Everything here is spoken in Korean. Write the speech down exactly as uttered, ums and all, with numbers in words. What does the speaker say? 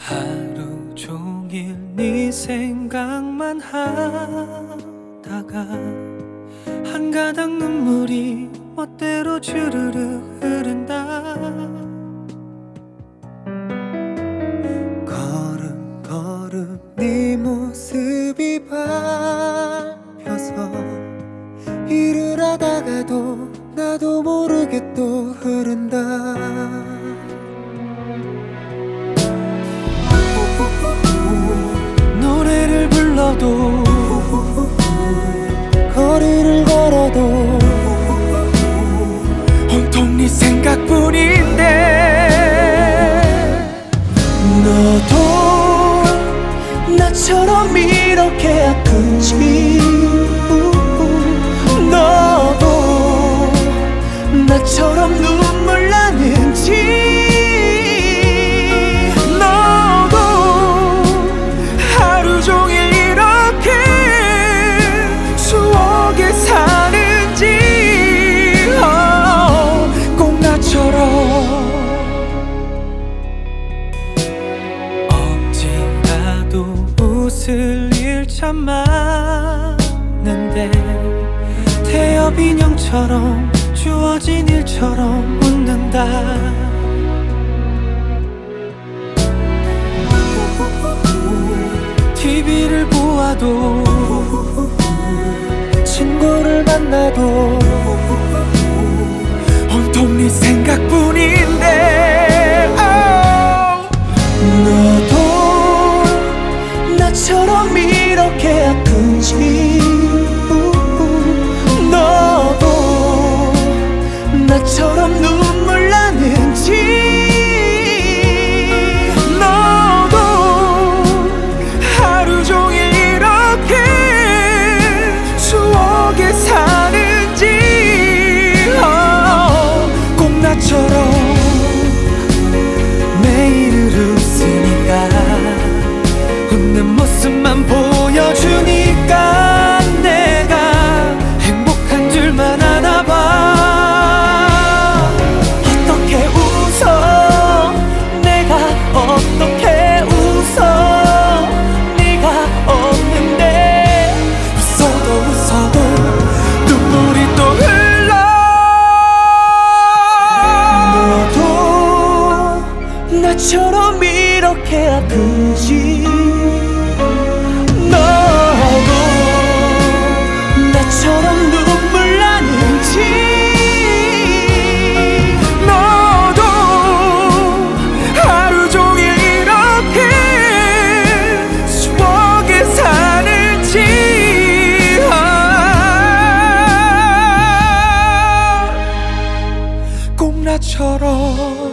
하루 종일 네 생각만 하다가 한 가닥 눈물이 멋대로 주르륵 흐른다. 걸음 걸음 네 모습이 밟혀서 일을 하다가도 나도 모르게 또 흐른다. 노래를 불러도 거리를 걸어도 온통 네 생각뿐인데 너도 나처럼 이렇게 아픈지 너도 나처럼 눈물 나는지 웃을 일 참 많은데 태엽 인형처럼 주어진 일처럼 웃는다. 티비를 보아도 친구를 만나도 온통 네 생각뿐인데 너도 나처럼 이렇게 아픈지 너도 나처럼 눈물 나는지 너도 하루 종일 이렇게 추억에 사는지 꼭 나처럼 매일 웃으니까 웃는 모습만 보여주니까 내가 행복한 줄만 아나봐. 어떻게 웃어 내가 어떻게 웃어 네가 없는데 웃어도 웃어도 눈물이 또 흘러. 너도 나처럼 이렇게 아픈지 나처럼 눈물 나는지 너도 하루 종일 이렇게 추억에 사는지 꼭 나처럼